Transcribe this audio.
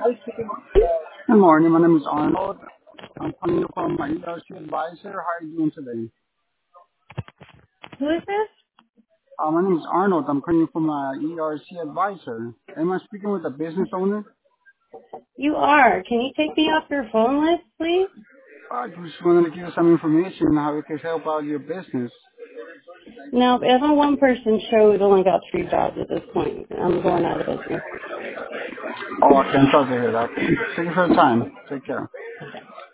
Good morning. My name is Arnold. I'm calling you from my ERC advisor. How are you doing today? Who is this? My name is Arnold. I'm calling you from my ERC advisor. Am I speaking with a business owner? You are. Can you take me off your phone list, please? I just wanted to give you some information on how we can help out your business. No, if a one-person show, we've only got 3 jobs at this point. I'm going out of business. Oh, I can sorry to hear that. Thank you for the time. Take care.